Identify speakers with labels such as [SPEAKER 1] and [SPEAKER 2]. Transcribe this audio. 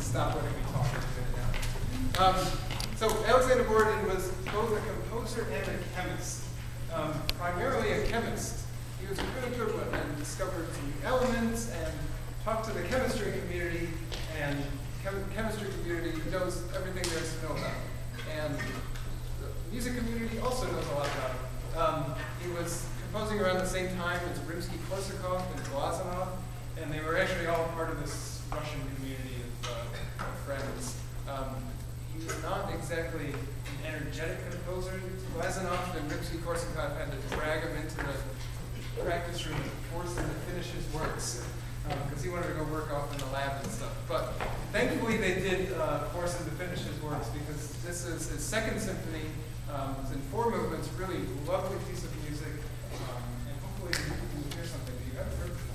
[SPEAKER 1] stop letting me talk in a minute now. So Alexander Borodin was both a composer and a chemist. Primarily a chemist. He was a really good one and discovered some new elements and talked to the chemistry community, and chemistry community knows everything there is to know about him. And the music community also knows a lot about him. He was composing around the same time as Rimsky-Korsakov and Glazunov, and they were actually all part of this Russian community of friends. He was not exactly an energetic composer. Glazunov and Rimsky-Korsakov had to drag him into the practice room and force him to finish his works, because he wanted to go work off in the lab and stuff. But thankfully they did force him to finish his works, because this is his second symphony. It's in 4 movements, really lovely piece of music, and hopefully you can hear something that you haven't heard before.